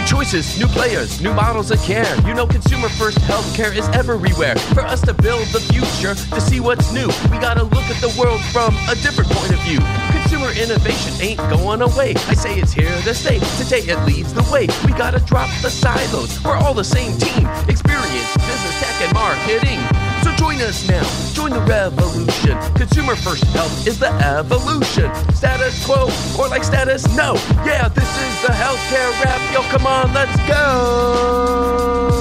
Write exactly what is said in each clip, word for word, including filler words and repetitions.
choices, new players, new models of care. You know consumer first healthcare is everywhere. For us to build the future, to see what's new, we gotta look at the world from a different point of view. Consumer innovation ain't going away. I say it's here to stay. Today it leads the way. We gotta drop the silos. We're all the same team. Experience, business, tech, and marketing. So join us now. Join the revolution. Consumer first health is the evolution. Status quo or like status no. Yeah, this is the healthcare rap. Yo, come on, let's go.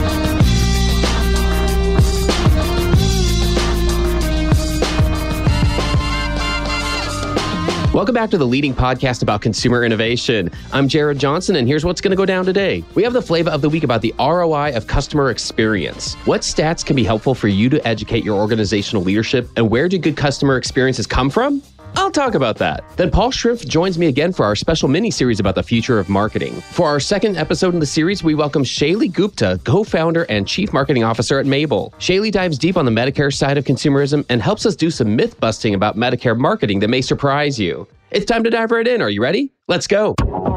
Welcome back to the leading podcast about consumer innovation. I'm Jared Johnson, and here's what's going to go down today. We have the flavor of the week about the R O I of customer experience. What stats can be helpful for you to educate your organizational leadership, and where do good customer experiences come from? I'll talk about that. Then Paul Schrimpf joins me again for our special mini-series about the future of marketing. For our second episode in the series, we welcome Shaylee Gupta, co-founder and chief marketing officer at Mabel. Shaylee dives deep on the Medicare side of consumerism and helps us do some myth-busting about Medicare marketing that may surprise you. It's time to dive right in. Are you ready? Let's go.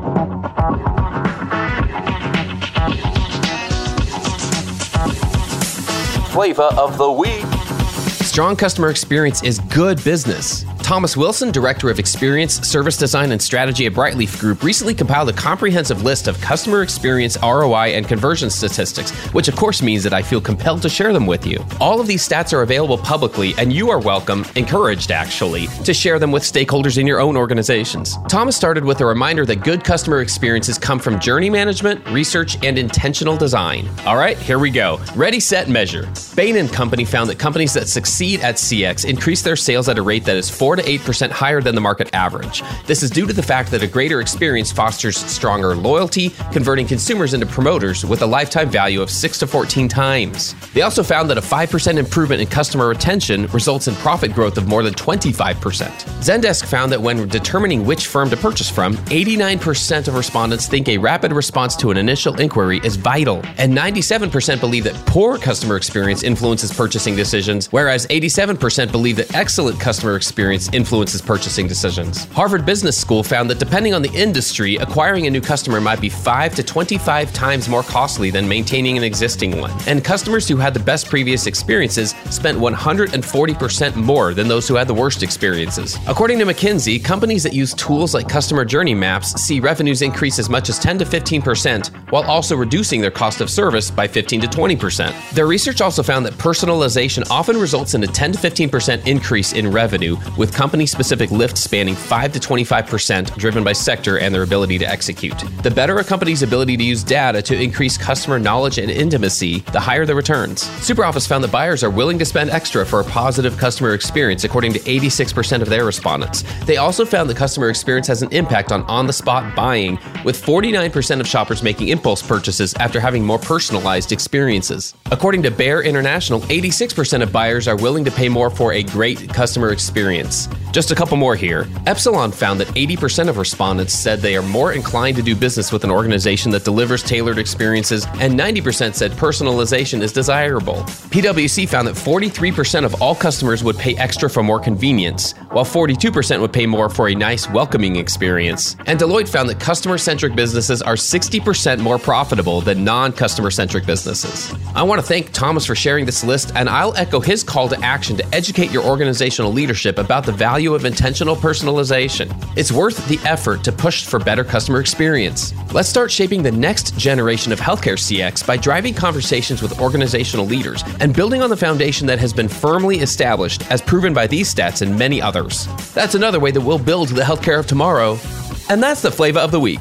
Flavor of the week. Strong customer experience is good business. Thomas Wilson, Director of Experience, Service Design, and Strategy at Brightleaf Group, recently compiled a comprehensive list of customer experience R O I and conversion statistics, which of course means that I feel compelled to share them with you. All of these stats are available publicly, and you are welcome, encouraged actually, to share them with stakeholders in your own organizations. Thomas started with a reminder that good customer experiences come from journey management, research, and intentional design. All right, here we go. Ready, set, measure. Bain and Company found that companies that succeed at C X increase their sales at a rate that is four to eight percent higher than the market average. This is due to the fact that a greater experience fosters stronger loyalty, converting consumers into promoters with a lifetime value of six to fourteen times. They also found that a five percent improvement in customer retention results in profit growth of more than twenty-five percent. Zendesk found that when determining which firm to purchase from, eighty-nine percent of respondents think a rapid response to an initial inquiry is vital, and ninety-seven percent believe that poor customer experience influences purchasing decisions, whereas eighty-seven percent believe that excellent customer experience influences purchasing decisions. Harvard Business School found that depending on the industry, acquiring a new customer might be five to twenty-five times more costly than maintaining an existing one. And customers who had the best previous experiences spent one hundred forty percent more than those who had the worst experiences. According to McKinsey, companies that use tools like customer journey maps see revenues increase as much as ten to fifteen percent, while also reducing their cost of service by fifteen to twenty percent. Their research also found that personalization often results in a ten to fifteen percent increase in revenue, with company-specific lift spanning five to twenty-five percent, driven by sector and their ability to execute. The better a company's ability to use data to increase customer knowledge and intimacy, the higher the returns. SuperOffice found that buyers are willing to spend extra for a positive customer experience, according to eighty-six percent of their respondents. They also found that customer experience has an impact on on-the-spot buying, with forty-nine percent of shoppers making impulse purchases after having more personalized experiences. According to Bear International, eighty-six percent of buyers are willing to pay more for a great customer experience. Just a couple more here. Epsilon found that eighty percent of respondents said they are more inclined to do business with an organization that delivers tailored experiences, and ninety percent said personalization is desirable. PwC found that forty-three percent of all customers would pay extra for more convenience, while forty-two percent would pay more for a nice, welcoming experience. And Deloitte found that customer-centric businesses are sixty percent more profitable than non-customer-centric businesses. I want to thank Thomas for sharing this list, and I'll echo his call to action to educate your organizational leadership about the value of intentional personalization. It's worth the effort to push for better customer experience. Let's start shaping the next generation of healthcare C X by driving conversations with organizational leaders and building on the foundation that has been firmly established, as proven by these stats and many others. That's another way that we'll build the healthcare of tomorrow. And that's the flavor of the week.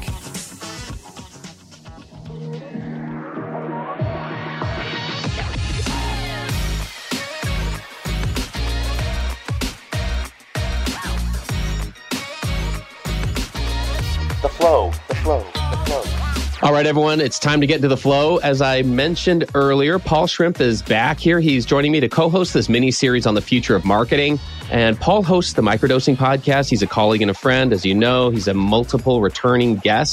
The flow, the flow, the flow. All right, everyone, it's time to get into the flow. As I mentioned earlier, Paul Schrimpf is back here. He's joining me to co-host this mini-series on the future of marketing. And Paul hosts the Microdosing podcast. He's a colleague and a friend. As you know, he's a multiple returning guest.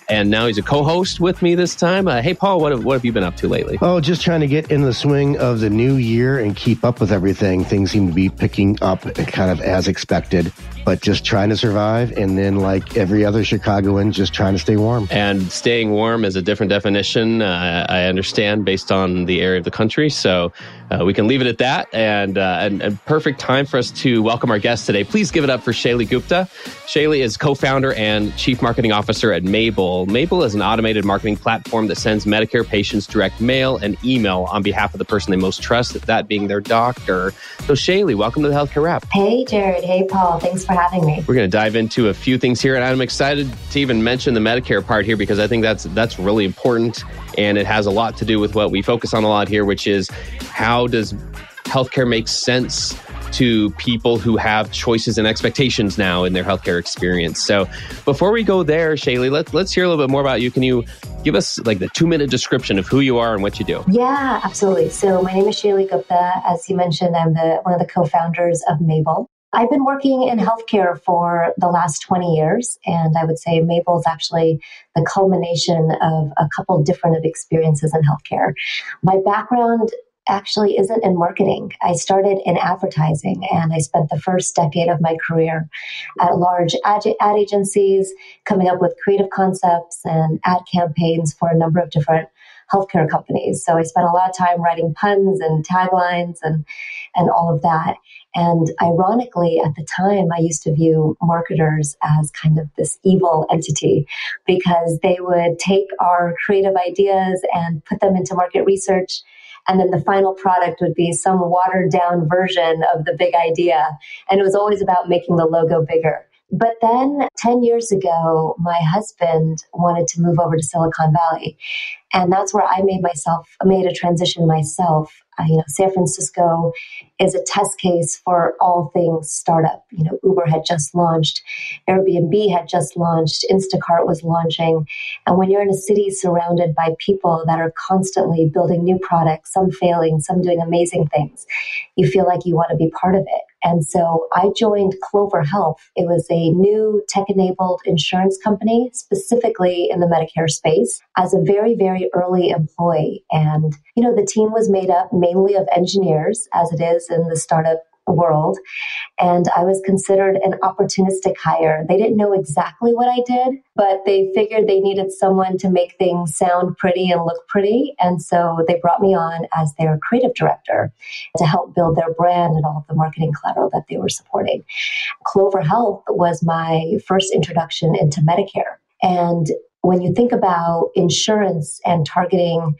And now he's a co-host with me this time. Uh, hey, Paul, what have, what have you been up to lately? Oh, just trying to get in the swing of the new year and keep up with everything. Things seem to be picking up kind of as expected, but just trying to survive. And then like every other Chicagoan, just trying to stay warm. And staying warm is a different definition, uh, I understand, based on the area of the country. So uh, we can leave it at that. And, uh, and, and perfect time for us to welcome our guest today. Please give it up for Shaylee Gupta. Shaylee is co-founder and chief marketing officer at Mable. Mable is an automated marketing platform that sends Medicare patients direct mail and email on behalf of the person they most trust, that being their doctor. So Shaylee, welcome to the Healthcare Wrap. Hey, Jared. Hey, Paul. Thanks for having me. We're going to dive into a few things here, and I'm excited to even mention the Medicare part here because I think that's that's really important, and it has a lot to do with what we focus on a lot here, which is how does healthcare make sense to people who have choices and expectations now in their healthcare experience. So before we go there, Shaylee, let's, let's hear a little bit more about you. Can you give us like the two minute description of who you are and what you do? Yeah, absolutely. So my name is Shaylee Gupta. As you mentioned, I'm the one of the co-founders of Mable. I've been working in healthcare for the last twenty years, and I would say Mable is actually the culmination of a couple different of experiences in healthcare. My background actually isn't in marketing. I started in advertising, and I spent the first decade of my career at large ad, ad agencies, coming up with creative concepts and ad campaigns for a number of different healthcare companies. So I spent a lot of time writing puns and taglines and, and all of that. And ironically, at the time, I used to view marketers as kind of this evil entity because they would take our creative ideas and put them into market research. And then the final product would be some watered down version of the big idea. And it was always about making the logo bigger. But then ten years ago, my husband wanted to move over to Silicon Valley. And that's where I made myself, made a transition myself. Uh, you know, San Francisco is a test case for all things startup. You know, Uber had just launched, Airbnb had just launched, Instacart was launching. And when you're in a city surrounded by people that are constantly building new products, some failing, some doing amazing things, you feel like you want to be part of it. And so I joined Clover Health. It was a new tech-enabled insurance company, specifically in the Medicare space, as a very, very early employee. And, you know, the team was made up mainly of engineers, as it is in the startup world. And I was considered an opportunistic hire. They didn't know exactly what I did, but they figured they needed someone to make things sound pretty and look pretty. And so they brought me on as their creative director to help build their brand and all of the marketing collateral that they were supporting. Clover Health was my first introduction into Medicare. And when you think about insurance and targeting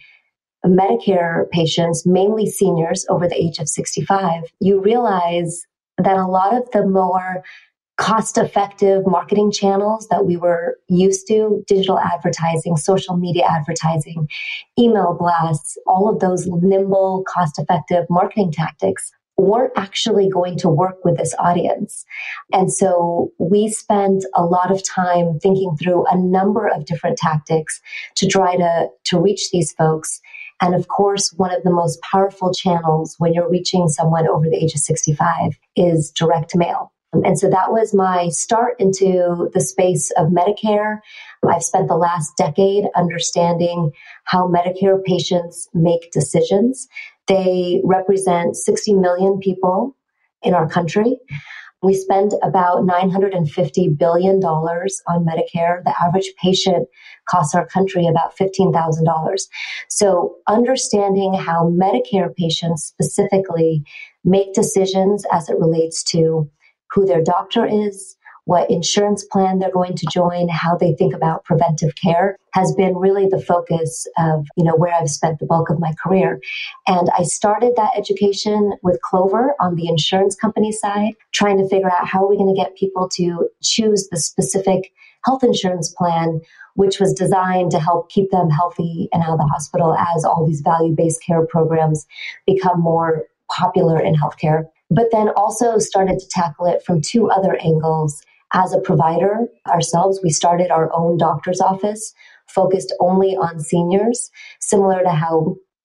Medicare patients, mainly seniors over the age of sixty-five, you realize that a lot of the more cost-effective marketing channels that we were used to, digital advertising, social media advertising, email blasts, all of those nimble, cost-effective marketing tactics weren't actually going to work with this audience. And so we spent a lot of time thinking through a number of different tactics to try to, to reach these folks. And of course, one of the most powerful channels when you're reaching someone over the age of sixty-five is direct mail. And so that was my start into the space of Medicare. I've spent the last decade understanding how Medicare patients make decisions. They represent sixty million people in our country. We spend about nine hundred fifty billion dollars on Medicare. The average patient costs our country about fifteen thousand dollars. So understanding how Medicare patients specifically make decisions as it relates to who their doctor is, what insurance plan they're going to join, how they think about preventive care has been really the focus of, you know, where I've spent the bulk of my career. And I started that education with Clover on the insurance company side, trying to figure out how are we going to get people to choose the specific health insurance plan, which was designed to help keep them healthy and out of the hospital as all these value-based care programs become more popular in healthcare. But then also started to tackle it from two other angles. As a provider ourselves, we started our own doctor's office focused only on seniors, similar to how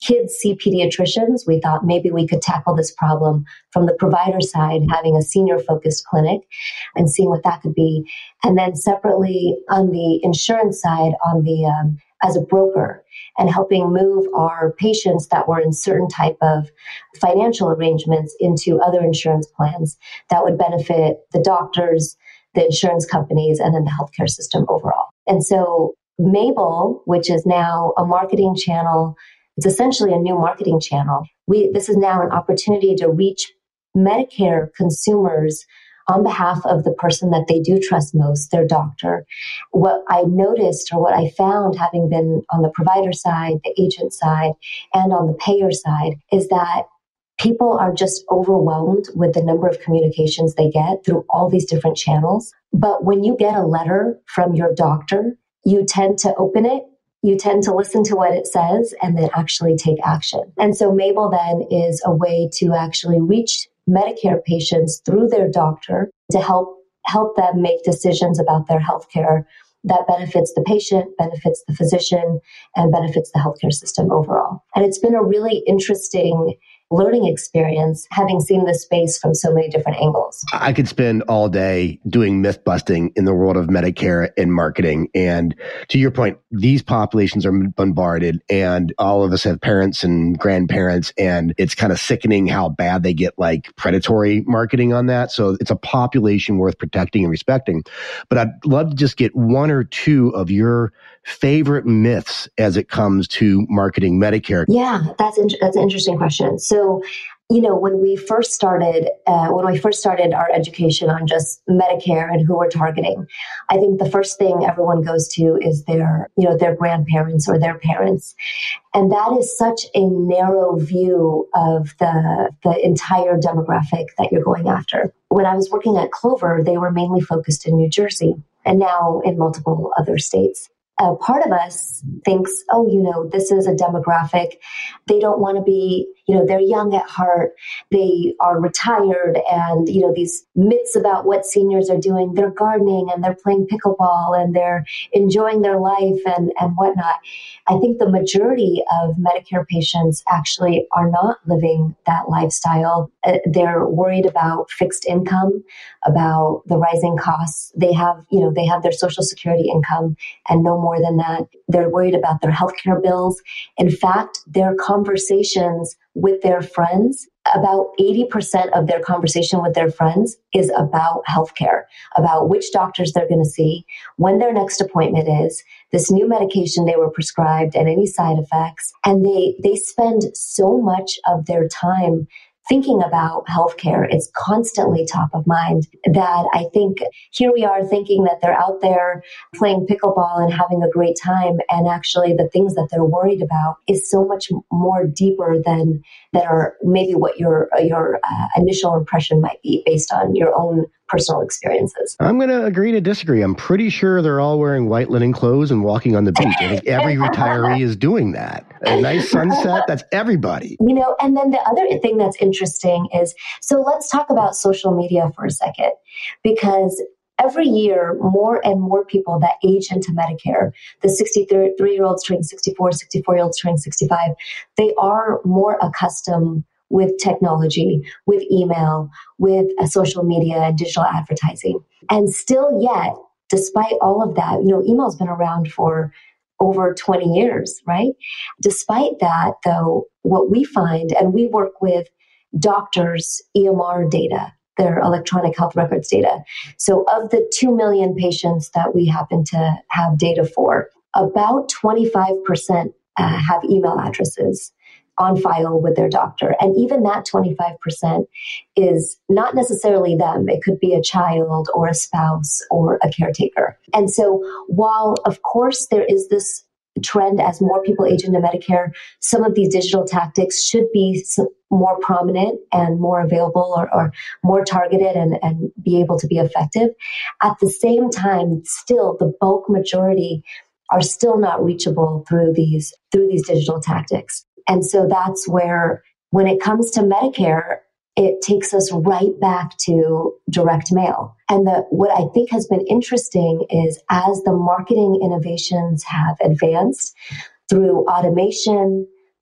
kids see pediatricians, we thought maybe we could tackle this problem from the provider side, having a senior focused clinic and seeing what that could be. And then separately on the insurance side, on the um, as a broker, and helping move our patients that were in certain type of financial arrangements into other insurance plans that would benefit the doctors, the insurance companies, and then the healthcare system overall. And so Mabel, which is now a marketing channel, it's essentially a new marketing channel. We this is now an opportunity to reach Medicare consumers on behalf of the person that they do trust most, their doctor. What I noticed, or what I found, having been on the provider side, the agent side, and on the payer side, is that people are just overwhelmed with the number of communications they get through all these different channels. But when you get a letter from your doctor, you tend to open it, you tend to listen to what it says, and then actually take action. And so Mabel then is a way to actually reach Medicare patients through their doctor to help help them make decisions about their healthcare that benefits the patient, benefits the physician, and benefits the healthcare system overall. And it's been a really interesting learning experience, having seen the space from so many different angles. I could spend all day doing myth busting in the world of Medicare and marketing. And to your point, these populations are bombarded, and all of us have parents and grandparents, and it's kind of sickening how bad they get like predatory marketing on that. So it's a population worth protecting and respecting. But I'd love to just get one or two of your favorite myths as it comes to marketing Medicare. Yeah, that's in- that's an interesting question. So, you know, when we first started, uh, when we first started our education on just Medicare and who we're targeting, I think the first thing everyone goes to is their, you know, their grandparents or their parents. And that is such a narrow view of the, the entire demographic that you're going after. When I was working at Clover, they were mainly focused in New Jersey and now in multiple other states. A part of us thinks, oh, you know, this is a demographic. They don't want to be, you know, they're young at heart. They are retired, and, you know, these myths about what seniors are doing, they're gardening and they're playing pickleball and they're enjoying their life and, and whatnot. I think the majority of Medicare patients actually are not living that lifestyle. Uh, they're worried about fixed income, about the rising costs. They have, you know, they have their Social Security income and no more than that. They're worried about their healthcare bills. In fact, their conversations with their friends, about eighty percent of their conversation with their friends is about healthcare, about which doctors they're going to see, when their next appointment is, this new medication they were prescribed, and any side effects. And they, they spend so much of their time thinking about healthcare. It's constantly top of mind that I think here we are thinking that they're out there playing pickleball and having a great time. And actually the things that they're worried about is so much more deeper than that are maybe what your, your uh, initial impression might be based on your own personal experiences. I'm going to agree to disagree. I'm pretty sure they're all wearing white linen clothes and walking on the beach. I think every retiree is doing that. A nice sunset, that's everybody. You know, and then the other thing that's interesting is, so let's talk about social media for a second, because every year, more and more people that age into Medicare, the sixty-three-year-olds turning sixty-four, sixty-four-year-olds turning sixty-five, they are more accustomed with technology, with email, with uh, social media and digital advertising. And still yet, despite all of that, you know, email's been around for over twenty years, right? Despite that, though, what we find, and we work with doctors' E M R data, their electronic health records data. So of the two million patients that we happen to have data for, about twenty-five percent uh, have email addresses on file with their doctor. And even that twenty-five percent is not necessarily them. It could be a child or a spouse or a caretaker. And so while, of course, there is this trend as more people age into Medicare, some of these digital tactics should be more prominent and more available or, or more targeted and, and be able to be effective. At the same time, still the bulk majority are still not reachable through these, through these digital tactics. And so that's where, when it comes to Medicare, it takes us right back to direct mail. And the, what I think has been interesting is as the marketing innovations have advanced through automation,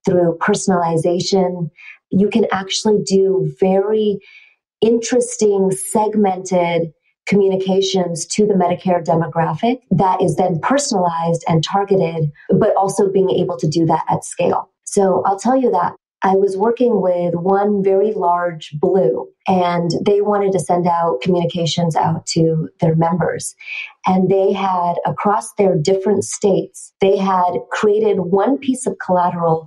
through personalization. You can actually do very interesting, segmented communications to the Medicare demographic that is then personalized and targeted, but also being able to do that at scale. So I'll tell you that I was working with one very large Blue, and they wanted to send out communications out to their members. And they had, across their different states, they had created one piece of collateral,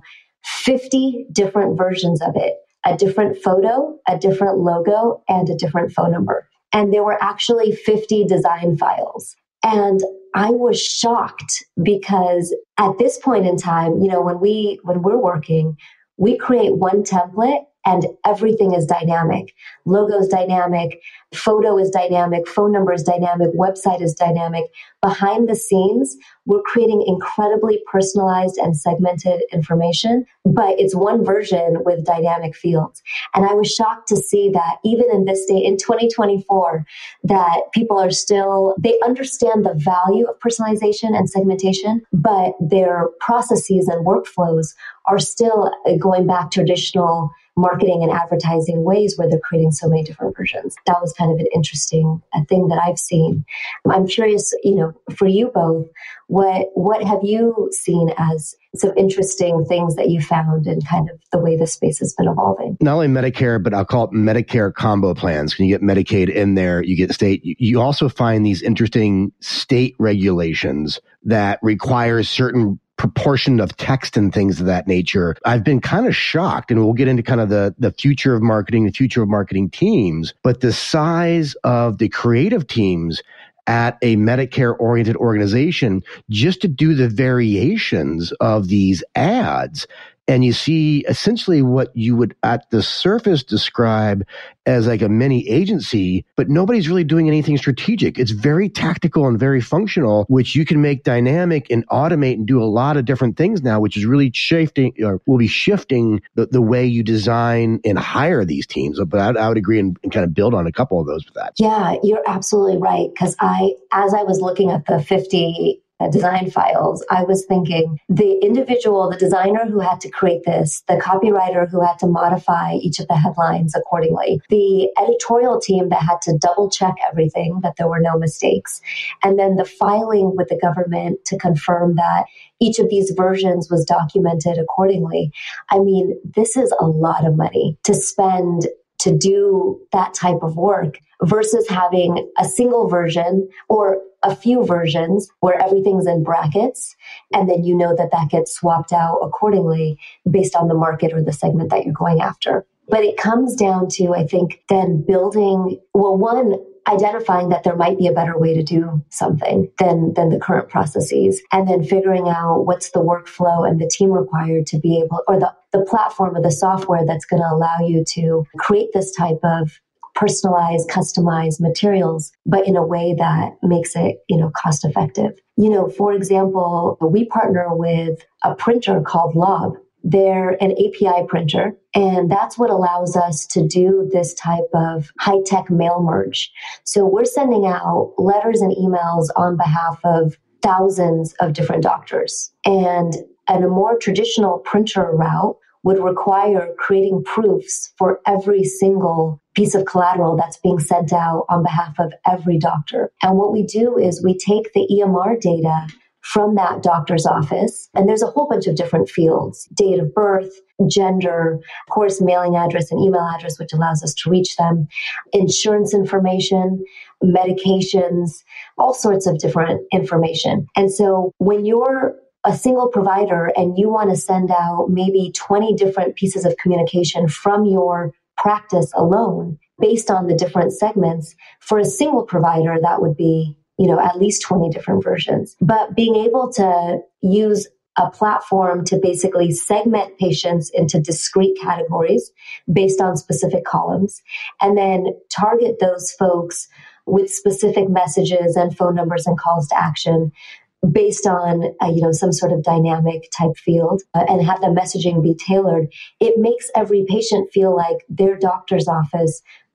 fifty different versions of it, a different photo, a different logo, and a different phone number. And there were actually fifty design files. And I was shocked because at this point in time, you know, when we, when we're working, we create one template and everything is dynamic. Logo is dynamic, photo is dynamic, phone number is dynamic, website is dynamic. Behind the scenes, we're creating incredibly personalized and segmented information, but it's one version with dynamic fields. And I was shocked to see that even in this day, in twenty twenty-four, that people are still, they understand the value of personalization and segmentation, but their processes and workflows are still going back to traditional marketing and advertising ways where they're creating so many different versions. That was kind of an interesting uh, thing that I've seen. I'm curious, you know, for you both, what what have you seen as some interesting things that you found in kind of the way the space has been evolving? Not only Medicare, but I'll call it Medicare combo plans. When you get Medicaid in there, you get state. You also find these interesting state regulations that require certain proportion of text and things of that nature. I've been kind of shocked, and we'll get into kind of the, the future of marketing, the future of marketing teams, but the size of the creative teams at a Medicare-oriented organization just to do the variations of these ads. And you see essentially what you would at the surface describe as like a mini agency, but nobody's really doing anything strategic. It's very tactical and very functional, which you can make dynamic and automate and do a lot of different things now, which is really shifting or will be shifting the, the way you design and hire these teams. But I, I would agree and, and kind of build on a couple of those with that. Yeah, you're absolutely right. Because I, as I was looking at the fifty Uh, design files, I was thinking the individual, the designer who had to create this, the copywriter who had to modify each of the headlines accordingly, the editorial team that had to double check everything, that there were no mistakes, and then the filing with the government to confirm that each of these versions was documented accordingly. I mean, this is a lot of money to spend to do that type of work versus having a single version or a few versions where everything's in brackets, and then you know that that gets swapped out accordingly based on the market or the segment that you're going after. But it comes down to, I think, then building, well, one, identifying that there might be a better way to do something than, than the current processes, and then figuring out what's the workflow and the team required to be able, or the, the platform or the software that's going to allow you to create this type of personalized, customized materials, but in a way that makes it, you know, cost effective. You know, for example, we partner with a printer called Lob. They're an A P I printer, and that's what allows us to do this type of high-tech mail merge. So we're sending out letters and emails on behalf of thousands of different doctors. And at a more traditional printer route would require creating proofs for every single piece of collateral that's being sent out on behalf of every doctor. And what we do is we take the E M R data from that doctor's office, and there's a whole bunch of different fields: date of birth, gender, of course, mailing address and email address, which allows us to reach them, insurance information, medications, all sorts of different information. And so when you're a single provider and you want to send out maybe twenty different pieces of communication from your practice alone based on the different segments, for a single provider, that would be, you know, at least twenty different versions. But being able to use a platform to basically segment patients into discrete categories based on specific columns, and then target those folks with specific messages and phone numbers and calls to action based on, uh, you know, some sort of dynamic type field, uh, and have the messaging be tailored, it makes every patient feel like their doctor's office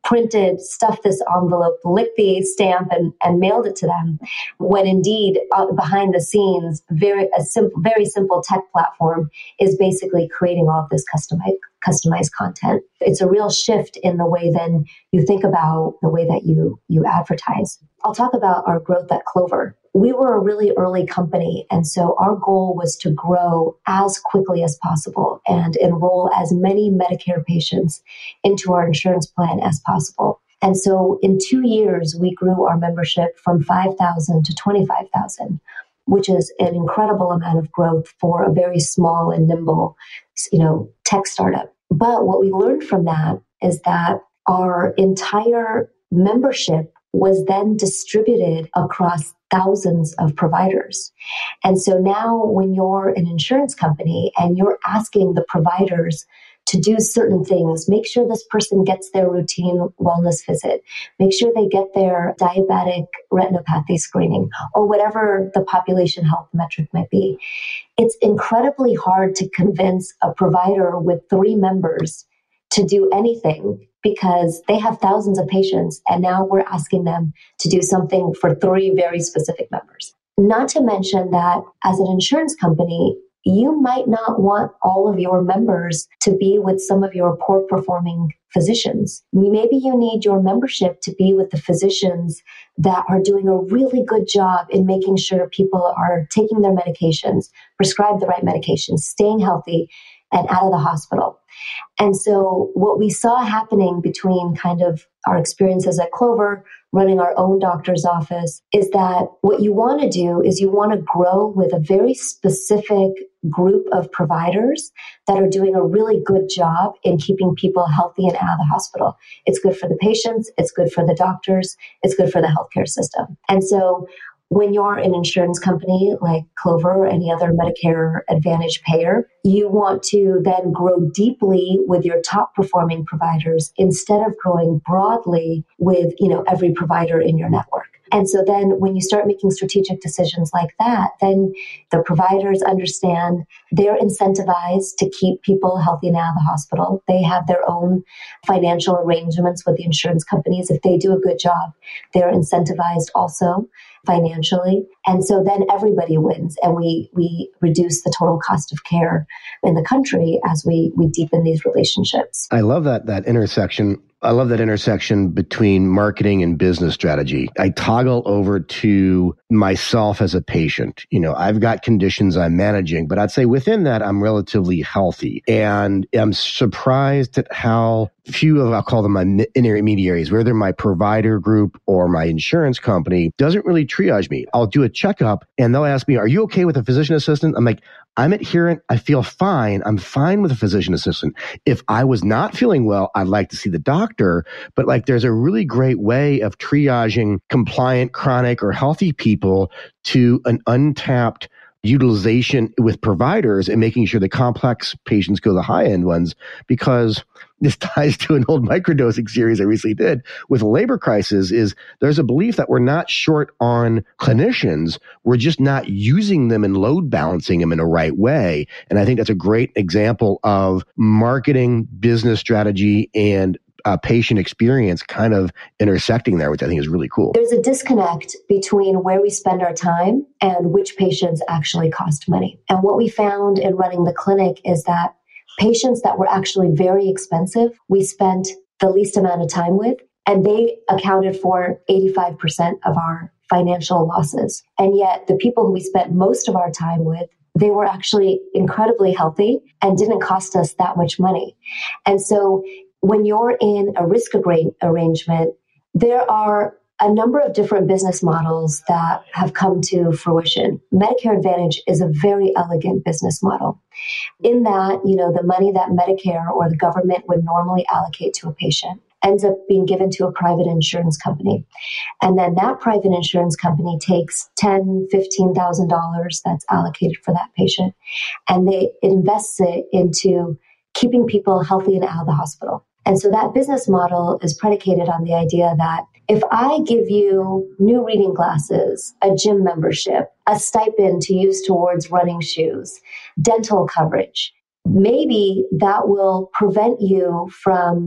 printed, stuffed this envelope, licked the stamp, and, and mailed it to them. When indeed, uh, behind the scenes, very a simple, very simple tech platform is basically creating all of this customized customized content. It's a real shift in the way then you think about the way that you you advertise. I'll talk about our growth at Clover. We were a really early company, and so our goal was to grow as quickly as possible and enroll as many Medicare patients into our insurance plan as possible. And so in two years, we grew our membership from five thousand to twenty-five thousand, which is an incredible amount of growth for a very small and nimble, you know, tech startup. But what we learned from that is that our entire membership was then distributed across thousands of providers. And so now when you're an insurance company and you're asking the providers to do certain things, make sure this person gets their routine wellness visit, make sure they get their diabetic retinopathy screening, or whatever the population health metric might be. It's incredibly hard to convince a provider with three members to do anything because they have thousands of patients, and now we're asking them to do something for three very specific members. Not to mention that as an insurance company, you might not want all of your members to be with some of your poor performing physicians. Maybe you need your membership to be with the physicians that are doing a really good job in making sure people are taking their medications, prescribed the right medications, staying healthy, and out of the hospital. And so what we saw happening between kind of our experiences at Clover, running our own doctor's office, is that what you want to do is you want to grow with a very specific group of providers that are doing a really good job in keeping people healthy and out of the hospital. It's good for the patients, it's good for the doctors, it's good for the healthcare system. And so when you're an insurance company like Clover or any other Medicare Advantage payer, you want to then grow deeply with your top performing providers instead of growing broadly with, you know, every provider in your network. And so then when you start making strategic decisions like that, then the providers understand they're incentivized to keep people healthy and out of the hospital. They have their own financial arrangements with the insurance companies. If they do a good job, they're incentivized also financially. And so then everybody wins, and we we reduce the total cost of care in the country as we we deepen these relationships. I love that that intersection. I love that intersection between marketing and business strategy. I toggle over to myself as a patient. You know, I've got conditions I'm managing, but I'd say within that, I'm relatively healthy. And I'm surprised at how few of, I'll call them my intermediaries, whether my provider group or my insurance company, doesn't really triage me. I'll do a checkup and they'll ask me, are you okay with a physician assistant? I'm like, I'm adherent. I feel fine. I'm fine with a physician assistant. If I was not feeling well, I'd like to see the doctor. But like, there's a really great way of triaging compliant, chronic, or healthy people to an untapped utilization with providers and making sure the complex patients go the high-end ones, because this ties to an old microdosing series I recently did with a labor crisis. Is there's a belief that we're not short on clinicians, we're just not using them and load balancing them in a right way. And I think that's a great example of marketing, business strategy, and Uh, patient experience kind of intersecting there, which I think is really cool. There's a disconnect between where we spend our time and which patients actually cost money. And what we found in running the clinic is that patients that were actually very expensive, we spent the least amount of time with, and they accounted for eighty-five percent of our financial losses. And yet the people who we spent most of our time with, they were actually incredibly healthy and didn't cost us that much money. And so when you're in a risk arrangement, there are a number of different business models that have come to fruition. Medicare Advantage is a very elegant business model in that, you know, the money that Medicare or the government would normally allocate to a patient ends up being given to a private insurance company. And then that private insurance company takes ten thousand dollars, fifteen thousand dollars that's allocated for that patient, and they it invests it into keeping people healthy and out of the hospital. And so that business model is predicated on the idea that if I give you new reading glasses, a gym membership, a stipend to use towards running shoes, dental coverage, maybe that will prevent you from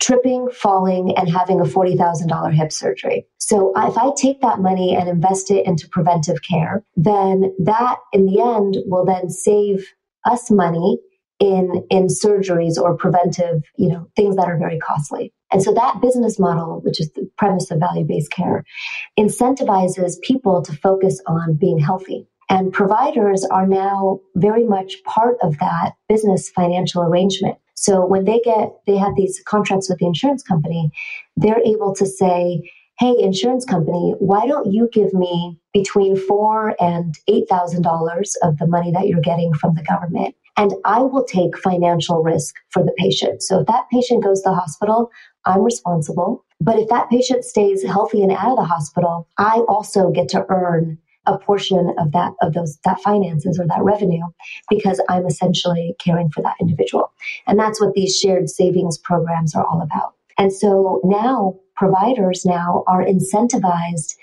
tripping, falling, and having a forty thousand dollars hip surgery. So if I take that money and invest it into preventive care, then that in the end will then save us money in, in surgeries or preventive, you know, things that are very costly. And so that business model, which is the premise of value-based care, incentivizes people to focus on being healthy. And providers are now very much part of that business financial arrangement. So when they get, they have these contracts with the insurance company, they're able to say, hey, insurance company, why don't you give me between four and eight thousand dollars of the money that you're getting from the government, and I will take financial risk for the patient. So if that patient goes to the hospital, I'm responsible. But if that patient stays healthy and out of the hospital, I also get to earn a portion of that of those that finances or that revenue, because I'm essentially caring for that individual. And that's what these shared savings programs are all about. And so now providers now are incentivized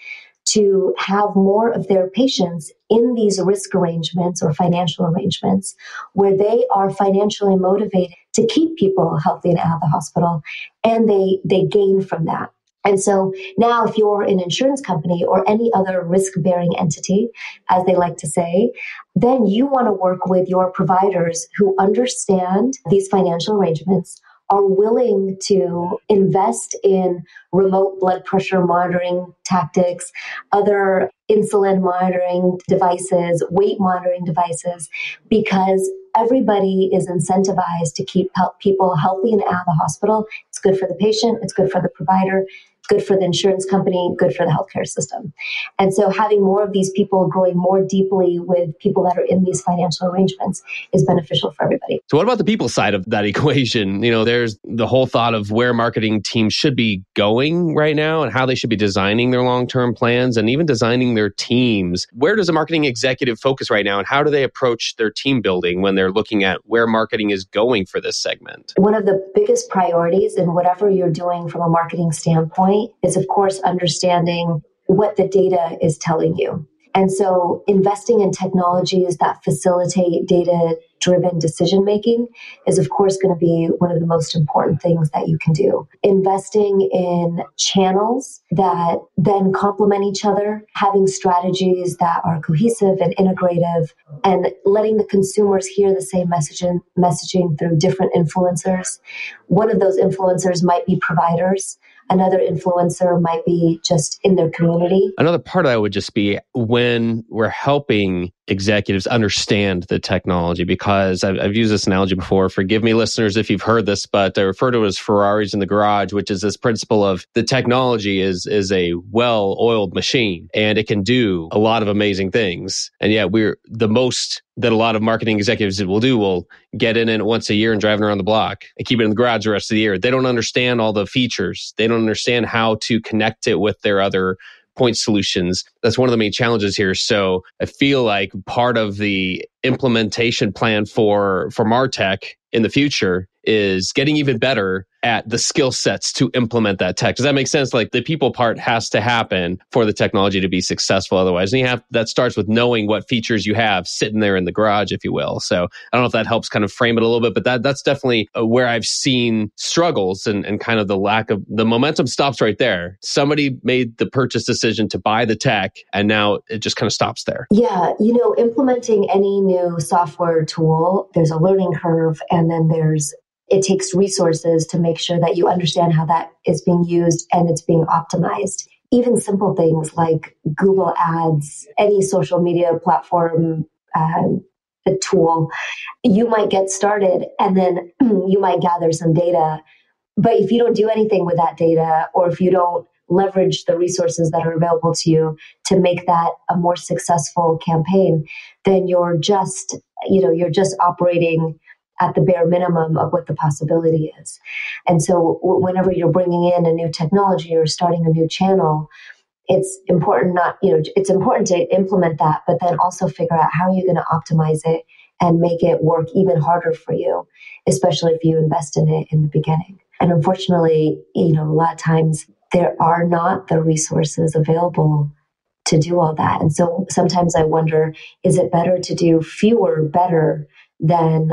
to have more of their patients in these risk arrangements or financial arrangements where they are financially motivated to keep people healthy and out of the hospital, and they they gain from that. And so now if you're an insurance company or any other risk-bearing entity, as they like to say, then you want to work with your providers who understand these financial arrangements, are willing to invest in remote blood pressure monitoring tactics, other insulin monitoring devices, weight monitoring devices, because everybody is incentivized to keep people healthy and out of the hospital. It's good for the patient, it's good for the provider, good for the insurance company, good for the healthcare system. And so having more of these people growing more deeply with people that are in these financial arrangements is beneficial for everybody. So what about the people side of that equation? You know, there's the whole thought of where marketing teams should be going right now and how they should be designing their long-term plans and even designing their teams. Where does a marketing executive focus right now, and how do they approach their team building when they're looking at where marketing is going for this segment? One of the biggest priorities in whatever you're doing from a marketing standpoint is, of course, understanding what the data is telling you. And so investing in technologies that facilitate data-driven decision-making is, of course, going to be one of the most important things that you can do. Investing in channels that then complement each other, having strategies that are cohesive and integrative, and letting the consumers hear the same messaging, messaging through different influencers. One of those influencers might be providers. Another influencer might be just in their community. Another part of that would just be when we're helping executives understand the technology, because I've, I've used this analogy before. Forgive me, listeners, if you've heard this, but I refer to it as Ferraris in the garage, which is this principle of the technology is, is a well-oiled machine and it can do a lot of amazing things. And yet we're the most that a lot of marketing executives will do will get in it once a year and driving around the block and keep it in the garage the rest of the year. They don't understand all the features. They don't understand how to connect it with their other point solutions. That's one of the main challenges here. So I feel like part of the implementation plan for, for MarTech in the future is getting even better at the skill sets to implement that tech. Does that make sense? Like the people part has to happen for the technology to be successful otherwise. And you have, that starts with knowing what features you have sitting there in the garage, if you will. So I don't know if that helps kind of frame it a little bit, but that that's definitely where I've seen struggles and, and kind of the lack of, the momentum stops right there. Somebody made the purchase decision to buy the tech and now it just kind of stops there. Yeah. You know, implementing any new software tool, there's a learning curve, and then there's it takes resources to make sure that you understand how that is being used and it's being optimized. Even simple things like Google Ads, any social media platform, uh, a tool, you might get started and then you might gather some data. But if you don't do anything with that data, or if you don't leverage the resources that are available to you to make that a more successful campaign, then you're just, you know, you're just operating at the bare minimum of what the possibility is. And so w- whenever you're bringing in a new technology or starting a new channel, it's important not, you know, it's important to implement that, but then also figure out how are you going to optimize it and make it work even harder for you, especially if you invest in it in the beginning. And unfortunately, you know, a lot of times there are not the resources available to do all that. And so sometimes I wonder, is it better to do fewer better than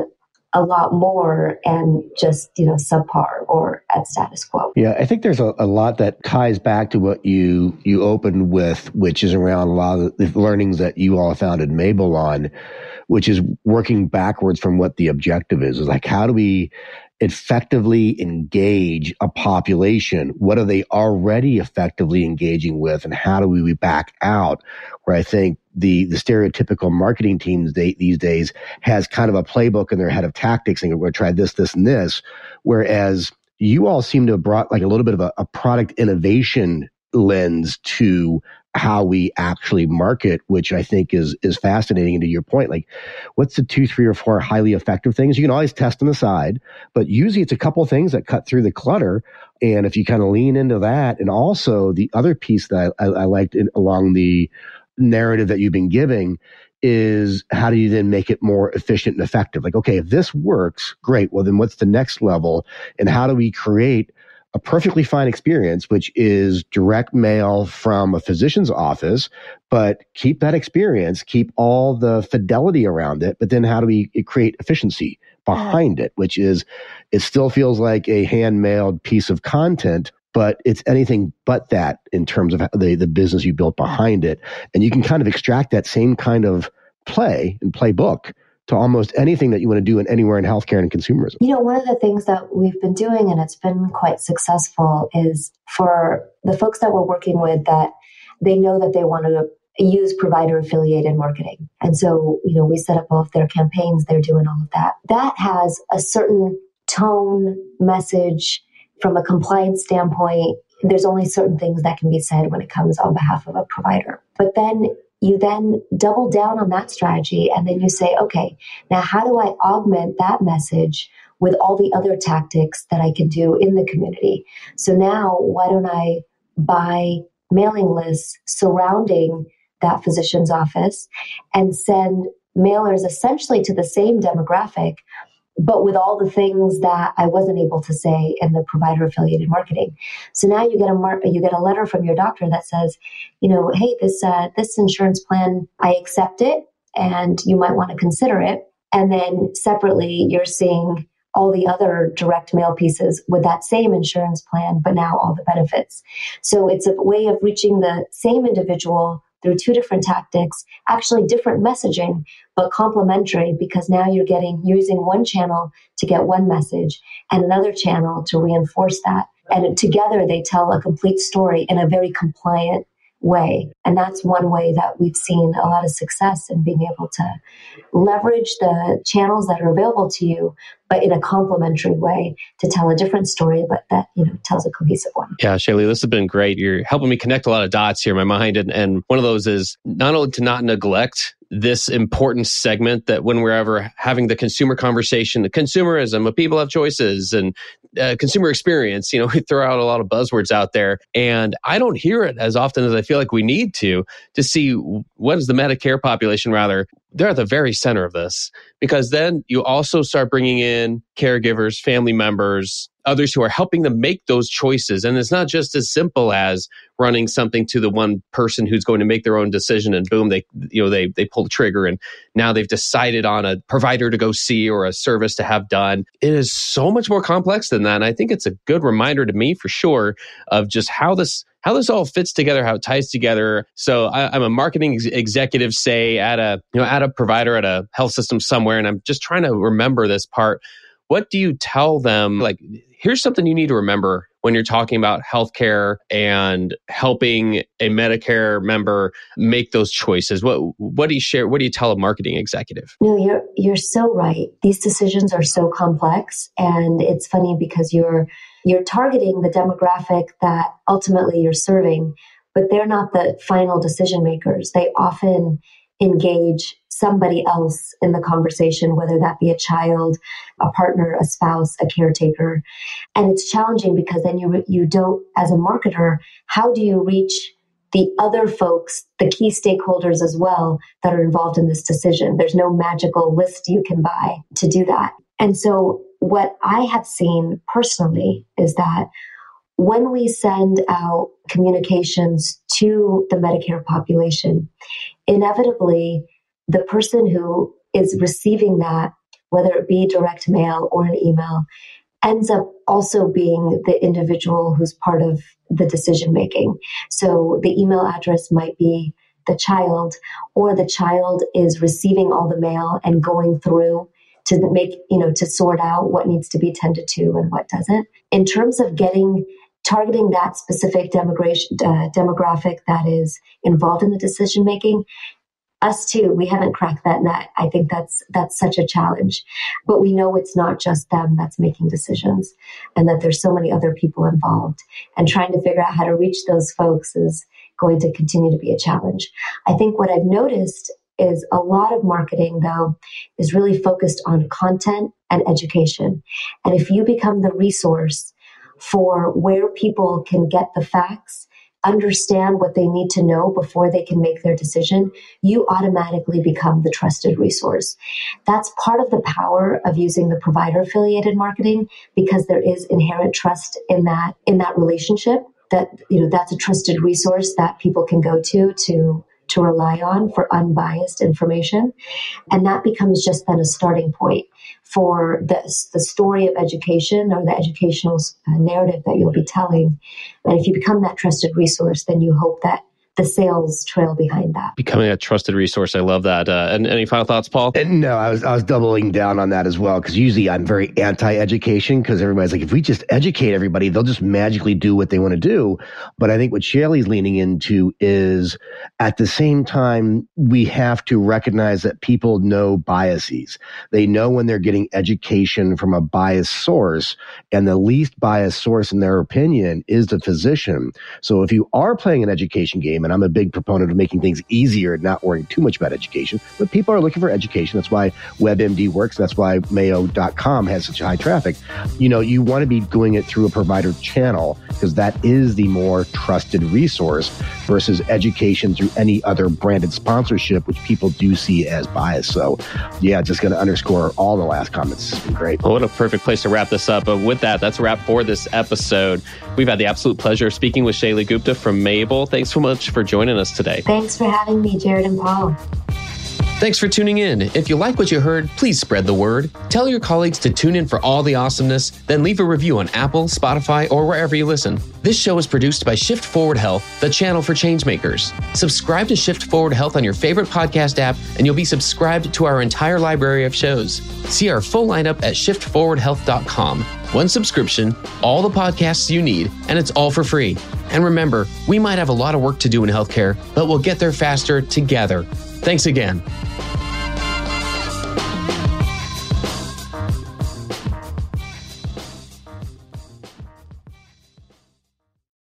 a lot more and just, you know, subpar or at status quo. Yeah, I think there's a, a lot that ties back to what you you opened with, which is around a lot of the learnings that you all founded Mabel on, which is working backwards from what the objective is. Is like, how do we effectively engage a population? What are they already effectively engaging with? And how do we back out? Where I think the, the stereotypical marketing teams they, these days has kind of a playbook in their head of tactics and we're going to try this, this, and this. Whereas you all seem to have brought like a little bit of a, a product innovation lens to how we actually market, which I think is is fascinating. And to your point, like, what's the two, three, or four highly effective things? You can always test on the side, but usually it's a couple of things that cut through the clutter. And if you kind of lean into that, and also the other piece that I, I, I liked in, along the narrative that you've been giving is how do you then make it more efficient and effective? Like, okay, if this works, great. Well, then what's the next level? And how do we create a perfectly fine experience, which is direct mail from a physician's office, but keep that experience, keep all the fidelity around it. But then how do we create efficiency behind it, which is, it still feels like a hand-mailed piece of content, but it's anything but that in terms of the, the business you built behind it. And you can kind of extract that same kind of play and playbook to almost anything that you want to do in anywhere in healthcare and consumerism. You know, one of the things that we've been doing, and it's been quite successful, is for the folks that we're working with that they know that they want to use provider affiliated marketing. And so, you know, we set up all of their campaigns, they're doing all of that. That has a certain tone, message from a compliance standpoint. There's only certain things that can be said when it comes on behalf of a provider. But then you then double down on that strategy and then you say, okay, now how do I augment that message with all the other tactics that I can do in the community? So now why don't I buy mailing lists surrounding that physician's office and send mailers essentially to the same demographic, but with all the things that I wasn't able to say in the provider affiliated marketing. So now you get a mar- you get a letter from your doctor that says, you know, hey, this uh, this insurance plan, I accept it, and you might want to consider it. And then separately, you're seeing all the other direct mail pieces with that same insurance plan, but now all the benefits. So it's a way of reaching the same individual through two different tactics, actually different messaging, but complementary, because now you're getting using one channel to get one message and another channel to reinforce that. And together they tell a complete story in a very compliant way. And that's one way that we've seen a lot of success in being able to leverage the channels that are available to you, but in a complementary way to tell a different story, but that, you know, tells a cohesive one. Yeah, Shaylee, this has been great. You're helping me connect a lot of dots here in my mind. And, and one of those is not only to not neglect this important segment that when we're ever having the consumer conversation, the consumerism, what people have choices and uh, consumer experience, you know, we throw out a lot of buzzwords out there. And I don't hear it as often as I feel like we need to, to see what is the Medicare population rather. They're at the very center of this, because then you also start bringing in caregivers, family members, others who are helping them make those choices. And it's not just as simple as running something to the one person who's going to make their own decision and boom, they, you know, they, they pull the trigger and now they've decided on a provider to go see or a service to have done. It is so much more complex than that. And I think it's a good reminder to me for sure of just how this how this all fits together, how it ties together. So I, I'm a marketing ex- executive, say at a, you know, at a provider, at a health system somewhere. And I'm just trying to remember this part. What do you tell them? Like, here's something you need to remember when you're talking about healthcare and helping a Medicare member make those choices. What what do you share? What do you tell a marketing executive? No, you're you're so right. These decisions are so complex, and it's funny because you're you're targeting the demographic that ultimately you're serving, but they're not the final decision makers. They often engage somebody else in the conversation, whether that be a child, a partner, a spouse, a caretaker. And it's challenging because then you you don't, as a marketer, how do you reach the other folks, the key stakeholders as well, that are involved in this decision? There's no magical list you can buy to do that. And so what I have seen personally is that when we send out communications to the Medicare population, inevitably, the person who is receiving that whether it be direct mail or an email, ends up also being the individual who's part of the decision making. So the email address might be the child, or the child is receiving all the mail and going through to make, you know, to sort out what needs to be tended to and what doesn't. In terms of getting, targeting that specific demographic, uh, demographic that is involved in the decision making, us too, we haven't cracked that nut. I think that's that's such a challenge. But we know it's not just them that's making decisions, and that there's so many other people involved. And trying to figure out how to reach those folks is going to continue to be a challenge. I think what I've noticed is a lot of marketing, though, is really focused on content and education. And if you become the resource for where people can get the facts, understand what they need to know before they can make their decision, you automatically become the trusted resource. That's part of the power of using the provider affiliated marketing, because there is inherent trust in that, in that relationship, that, you know, that's a trusted resource that people can go to, to, to rely on for unbiased information. And that becomes just then a starting point for the, the story of education, or the educational uh, narrative that you'll be telling. And if you become that trusted resource, then you hope that the sales trail behind that. Becoming a trusted resource. I love that. Uh, and any final thoughts, Paul? And no, I was I was doubling down on that as well, because usually I'm very anti-education, because everybody's like, if we just educate everybody, they'll just magically do what they want to do. But I think what Shaylee's leaning into is, at the same time, we have to recognize that people know biases. They know when they're getting education from a biased source, and the least biased source, in their opinion, is the physician. So if you are playing an education game, and I'm a big proponent of making things easier and not worrying too much about education, but people are looking for education. That's why WebMD works. That's why Mayo dot com has such high traffic. You know, you want to be doing it through a provider channel, because that is the more trusted resource versus education through any other branded sponsorship, which people do see as biased. So yeah, just going to underscore all the last comments. It's been great. Well, what a perfect place to wrap this up. But with that, that's a wrap for this episode. We've had the absolute pleasure of speaking with Shaylee Gupta from Mable. Thanks so much for joining us today. Thanks for having me, Jared and Paul. Thanks for tuning in. If you like what you heard, please spread the word. Tell your colleagues to tune in for all the awesomeness, then leave a review on Apple, Spotify, or wherever you listen. This show is produced by Shift Forward Health, the channel for changemakers. Subscribe to Shift Forward Health on your favorite podcast app, and you'll be subscribed to our entire library of shows. See our full lineup at shift forward health dot com. One subscription, all the podcasts you need, and it's all for free. And remember, we might have a lot of work to do in healthcare, but we'll get there faster together. Thanks again.